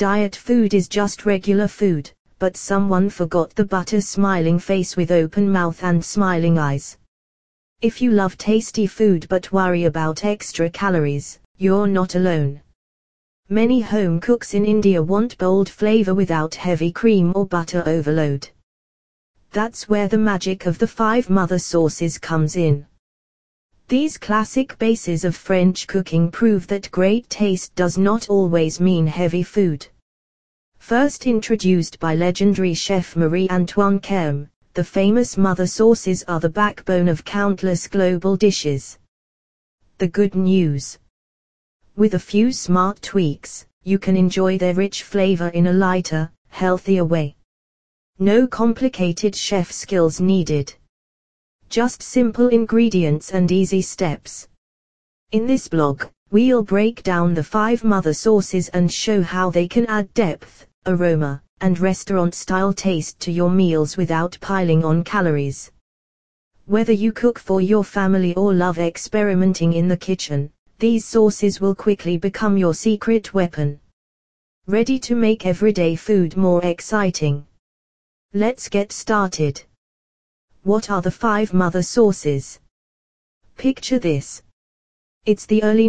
Diet food is just regular food, but someone forgot the butter smiling face with open mouth and smiling eyes. If you love tasty food but worry about extra calories, you're not alone. Many home cooks in India want bold flavor without heavy cream or butter overload. That's where the magic of the 5 mother sauces comes in. These classic bases of French cooking prove that great taste does not always mean heavy food. First introduced by legendary chef Marie-Antoine Carême, the famous mother sauces are the backbone of countless global dishes. The good news: with a few smart tweaks, you can enjoy their rich flavor in a lighter, healthier way. No complicated chef skills needed. Just simple ingredients and easy steps. In this blog, we'll break down the 5 mother sauces and show how they can add depth, aroma, and restaurant-style taste to your meals without piling on calories. Whether you cook for your family or love experimenting in the kitchen, these sauces will quickly become your secret weapon. Ready to make everyday food more exciting? Let's get started. What are the 5 mother sauces? Picture this. It's the early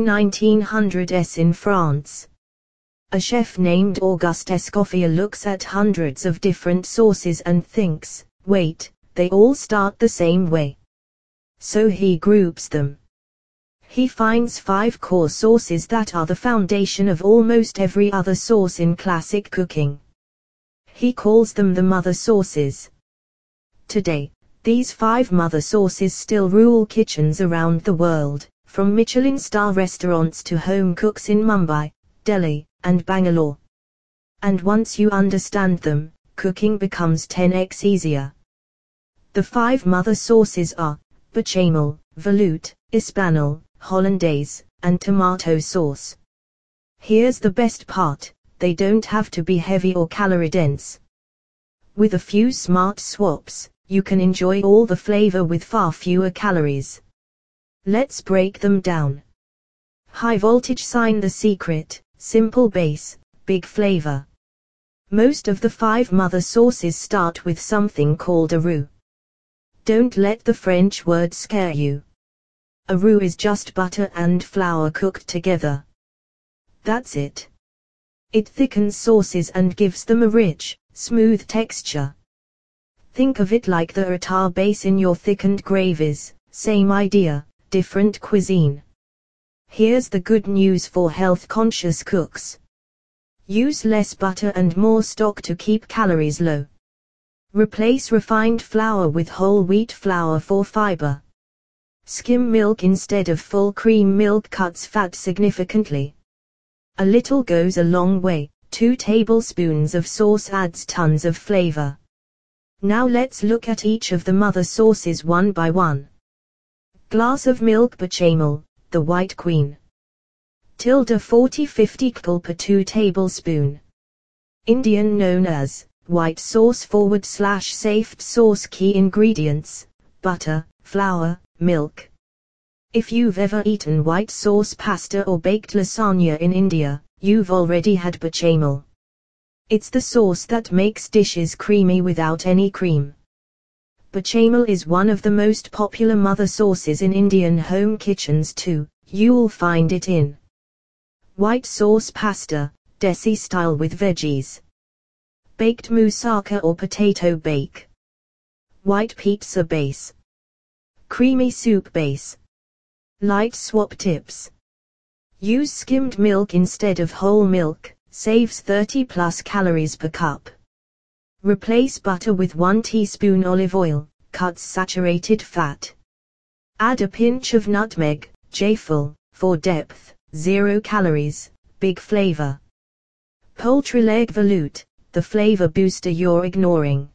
1900s in France. A chef named Auguste Escoffier looks at hundreds of different sauces and thinks, wait, they all start the same way. So he groups them. He finds 5 core sauces that are the foundation of almost every other sauce in classic cooking. He calls them the mother sauces. Today, these 5 mother sauces still rule kitchens around the world, from Michelin-star restaurants to home cooks in Mumbai, Delhi, and Bangalore. And once you understand them, cooking becomes 10x easier. The 5 mother sauces are bechamel, veloute, Hispanol, Hollandaise, and tomato sauce. Here's the best part: they don't have to be heavy or calorie-dense. With a few smart swaps, you can enjoy all the flavor with far fewer calories. Let's break them down. High voltage sign: the secret: simple base, big flavor. Most of the 5 mother sauces start with something called a roux. Don't let the French word scare you. A roux is just butter and flour cooked together. That's it. It thickens sauces and gives them a rich, smooth texture. Think of it like the tartare base in your thickened gravies. Same idea, different cuisine. Here's the good news for health-conscious cooks. Use less butter and more stock to keep calories low. Replace refined flour with whole wheat flour for fiber. Skim milk instead of full cream milk cuts fat significantly. A little goes a long way. 2 tablespoons of sauce adds tons of flavor. Now let's look at each of the mother sauces one by one. Glass of milk: bechamel, the white queen. 40-50 kcal per 2 tablespoon. Indian known as white sauce / safe sauce. Key ingredients: butter, flour, milk. If you've ever eaten white sauce pasta or baked lasagna in India, you've already had bechamel. It's the sauce that makes dishes creamy without any cream. Bechamel is one of the most popular mother sauces in Indian home kitchens too. You'll find it in white sauce pasta, desi style with veggies. Baked moussaka or potato bake. White pizza base. Creamy soup base. Light swap tips. Use skimmed milk instead of whole milk, saves 30+ calories per cup. Replace butter with 1 teaspoon olive oil, cuts saturated fat. Add a pinch of nutmeg, jaffle, for depth, 0 calories, big flavor. Poultry leg veloute, the flavor booster you're ignoring.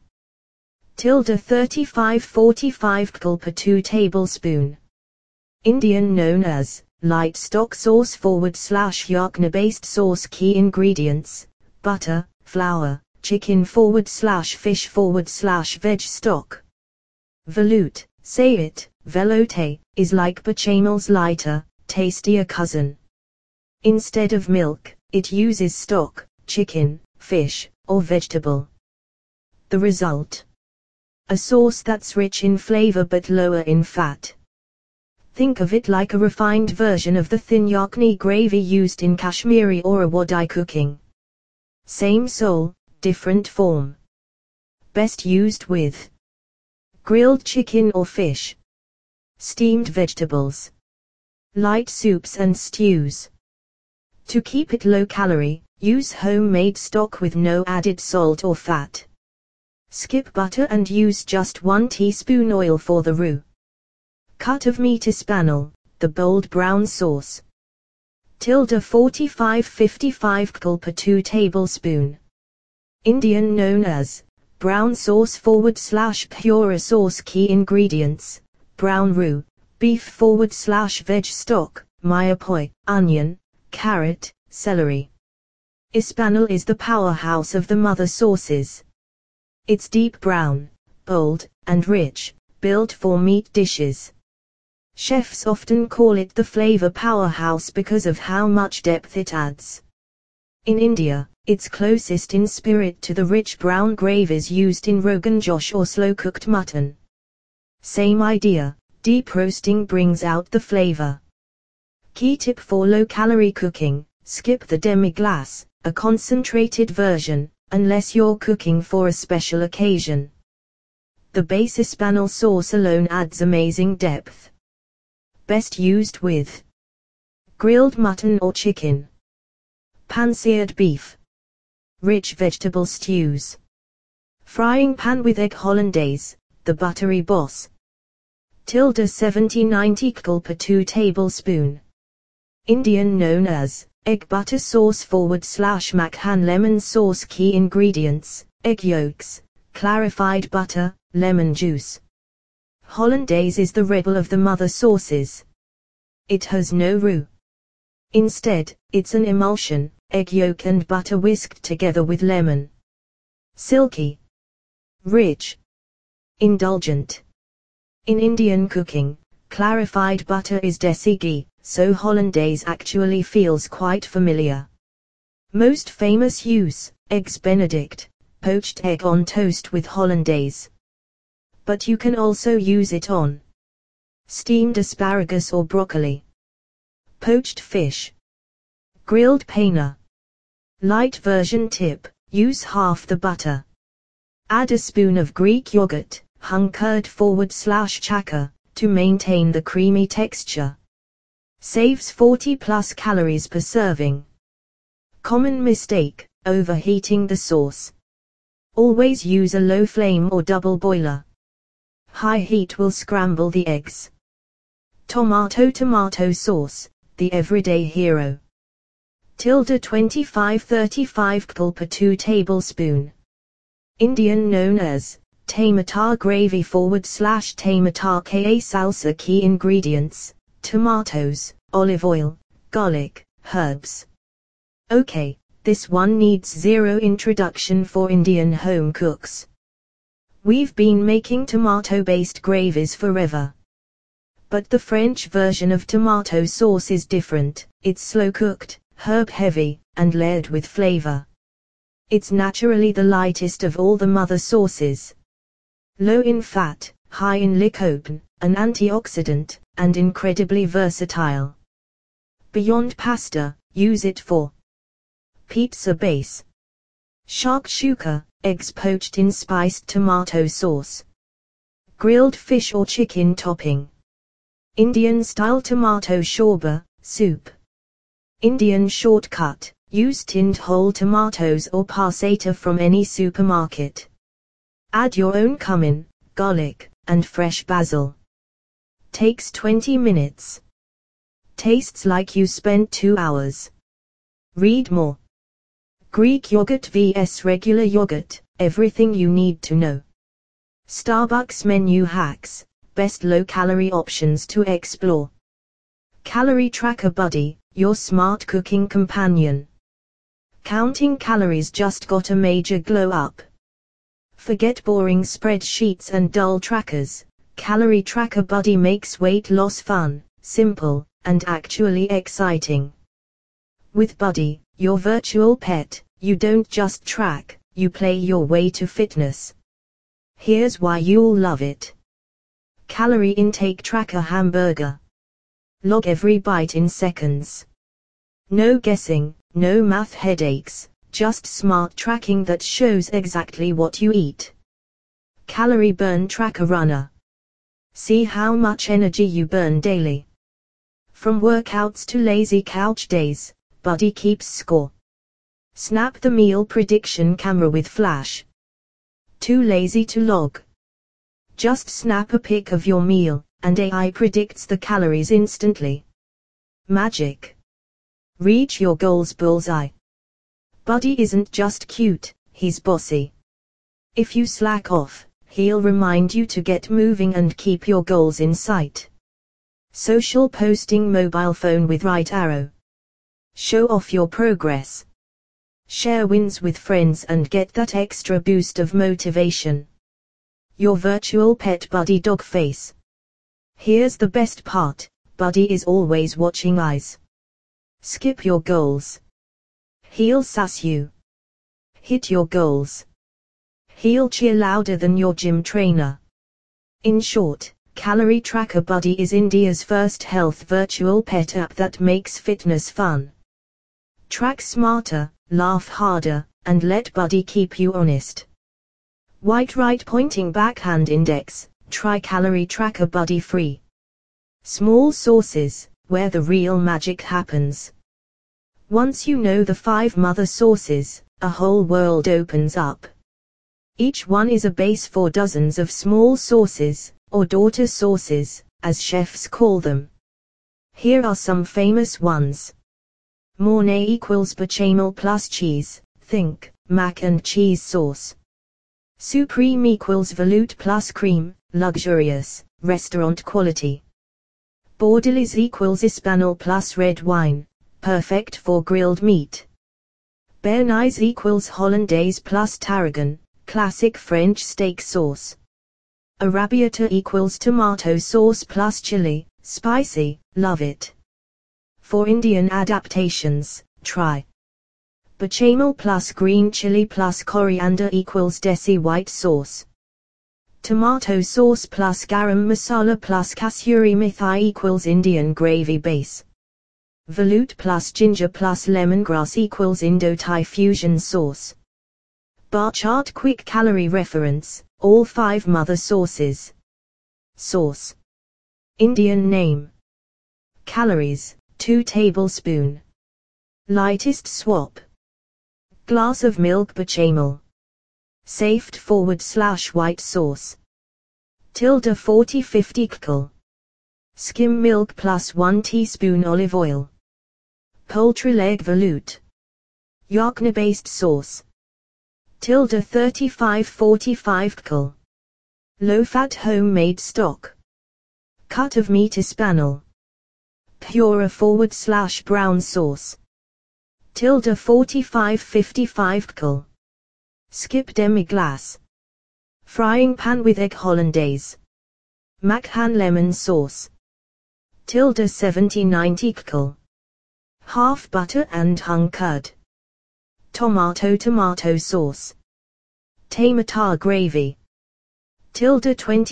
35-45 kcal per 2 tablespoon. Indian known as light stock sauce / yakna-based sauce. Key ingredients: butter, flour, chicken / fish / veg stock. Veloute, say it, velouté, is like bechamel's lighter, tastier cousin. Instead of milk, it uses stock, chicken, fish, or vegetable. The result? A sauce that's rich in flavor but lower in fat. Think of it like a refined version of the thin yakhni gravy used in Kashmiri or Awadhi cooking. Same soul, different form. Best used with grilled chicken or fish, steamed vegetables, light soups and stews. To keep it low calorie, use homemade stock with no added salt or fat. Skip butter and use just 1 teaspoon oil for the roux. Cut of meat Ispanol, the bold brown sauce. 45-55 kcal per 2 tablespoon. Indian known as brown sauce /pura sauce. Key ingredients: brown roux, beef /veg stock, mayapoi, onion, carrot, celery. Ispanol is the powerhouse of the mother sauces. It's deep brown, bold, and rich, built for meat dishes. Chefs often call it the flavor powerhouse because of how much depth it adds. In India, it's closest in spirit to the rich brown gravies used in Rogan Josh or slow-cooked mutton. Same idea, deep roasting brings out the flavor. Key tip for low-calorie cooking: skip the demi-glace, a concentrated version, unless you're cooking for a special occasion. The base Ispanol sauce alone adds amazing depth. Best used with grilled mutton or chicken, pan-seared beef, rich vegetable stews, frying pan with egg hollandaise, the buttery boss. 70-90 kcal per 2 tablespoon. Indian known as egg butter sauce /Makhan lemon sauce. Key ingredients: egg yolks, clarified butter, lemon juice. Hollandaise is the rebel of the mother sauces. It has no roux. Instead, it's an emulsion, egg yolk and butter whisked together with lemon. Silky, rich, indulgent. In Indian cooking, clarified butter is desi ghee, so hollandaise actually feels quite familiar. Most famous use: eggs Benedict, poached egg on toast with hollandaise. But you can also use it on steamed asparagus or broccoli, poached fish, grilled paneer. Light version tip: use half the butter. Add a spoon of Greek yogurt, hung curd /chakra, to maintain the creamy texture. Saves 40+ calories per serving. Common mistake: overheating the sauce. Always use a low flame or double boiler. High heat will scramble the eggs. Tomato sauce, the everyday hero. 25-35 kcal per 2 tablespoon. Indian known as tomato gravy /tomato ka salsa. Key ingredients: tomatoes, olive oil, garlic, herbs. Okay, this one needs zero introduction for Indian home cooks. We've been making tomato-based gravies forever. But the French version of tomato sauce is different. It's slow-cooked, herb-heavy, and layered with flavor. It's naturally the lightest of all the mother sauces. Low in fat, high in lycopene, an antioxidant, and incredibly versatile. Beyond pasta, use it for pizza base. Shakshuka, eggs poached in spiced tomato sauce. Grilled fish or chicken topping. Indian-style tomato shorba, soup. Indian shortcut: use tinned whole tomatoes or passata from any supermarket. Add your own cumin, garlic, and fresh basil. Takes 20 minutes. Tastes like you spent 2 hours. Read more. Greek yogurt vs regular yogurt, everything you need to know. Starbucks menu hacks, best low-calorie options to explore. Calorie Tracker Buddy, your smart cooking companion. Counting calories just got a major glow up. Forget boring spreadsheets and dull trackers. Calorie Tracker Buddy makes weight loss fun, simple, and actually exciting. With Buddy, your virtual pet, You don't just track, you play your way to fitness. Here's why you'll love it. Calorie Intake Tracker Hamburger. Log every bite in seconds. No guessing, no math headaches, just smart tracking that shows exactly what you eat. Calorie Burn Tracker Runner. See how much energy you burn daily. From workouts to lazy couch days, Buddy keeps score. Snap the meal prediction camera with flash. Too lazy to log? Just snap a pic of your meal, and AI predicts the calories instantly. Magic. Reach your goals bullseye. Buddy isn't just cute, he's bossy. If you slack off, he'll remind you to get moving and keep your goals in sight. Social posting mobile phone with right arrow. Show off your progress. Share wins with friends and get that extra boost of motivation. Your virtual pet buddy dog face. Here's the best part, Buddy is always watching eyes. Skip your goals. He'll sass you. Hit your goals. He'll cheer louder than your gym trainer. In short, Calorie Tracker Buddy is India's first health virtual pet app that makes fitness fun. Track smarter, laugh harder, and let Buddy keep you honest. White right pointing backhand index, try Calorie Tracker Buddy free. Small sources, where the real magic happens. Once you know the 5 mother sources, a whole world opens up. Each one is a base for dozens of small sources, or daughter sources, as chefs call them. Here are some famous ones. Mornay equals bechamel plus cheese, think, mac and cheese sauce. Supreme equals veloute plus cream, luxurious, restaurant quality. Bordelaise equals Hispanol plus red wine, perfect for grilled meat. Béarnaise equals Hollandaise plus tarragon, classic French steak sauce. Arrabbiata equals tomato sauce plus chili, spicy, love it. For Indian adaptations, try bechamel plus green chili plus coriander equals desi white sauce. Tomato sauce plus garam masala plus kasuri methi equals Indian gravy base. Veloute plus ginger plus lemongrass equals Indo-Thai fusion sauce. Bar chart quick calorie reference, all 5 mother sources. Source. Indian name. Calories, 2 tablespoon. Lightest swap. Glass of milk bechamel. Safed / white sauce. Tilde 40-50 kcal. Skim milk plus 1 teaspoon olive oil. Poultry leg veloute. Yachna based sauce. Tilde 35-45 kcal. Low fat homemade stock. Cut of meat Hispanol. Pura / brown sauce. Tilde 45-55 kcal. Skip demi-glace. Frying pan with egg hollandaise. Machan lemon sauce. Tilde 70-90 kcal. Half butter and hung curd. Tomato sauce. Tomatar gravy. Tilde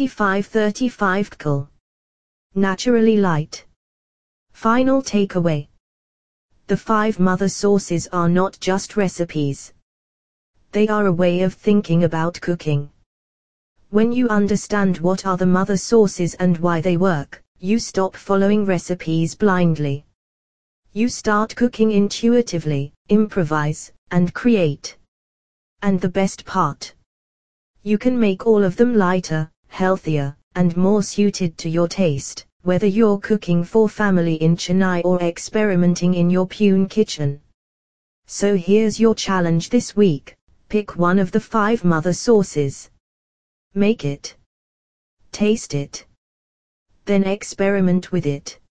25-35 kcal. Naturally light. Final takeaway. The 5 mother sources are not just recipes. They are a way of thinking about cooking. When you understand what are the mother sources and why they work, you stop following recipes blindly. You start cooking intuitively, improvise, and create. And the best part? You can make all of them lighter, healthier, and more suited to your taste, whether you're cooking for family in Chennai or experimenting in your Pune kitchen. So here's your challenge this week. Pick one of the 5 mother sources. Make it. Taste it. Then experiment with it.